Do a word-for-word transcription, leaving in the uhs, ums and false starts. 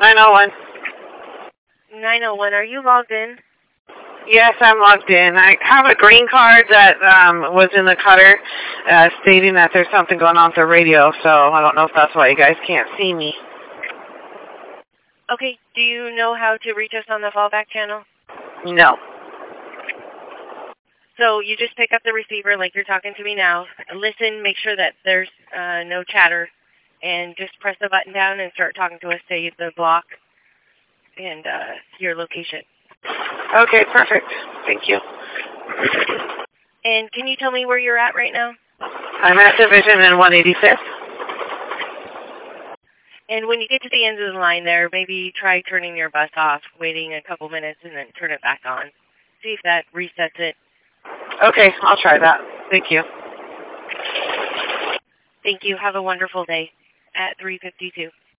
nine oh one. nine oh one, are you logged in? Yes, I'm logged in. I have a green card that um, was in the cutter uh, stating that there's something going on with the radio, so I don't know if that's why you guys can't see me. Okay, do you know how to reach us on the fallback channel? No. So you just pick up the receiver like you're talking to me now, listen, make sure that there's uh, no chatter, and just press the button down and start talking to us, say the block and uh, your location. Okay, perfect. Thank you. And can you tell me where you're at right now? I'm at Division in one eighty-fifth. And when you get to the end of the line there, maybe try turning your bus off, waiting a couple minutes, and then turn it back on. See if that resets it. Okay, I'll try that. Thank you. Thank you. Have a wonderful day at three fifty-two.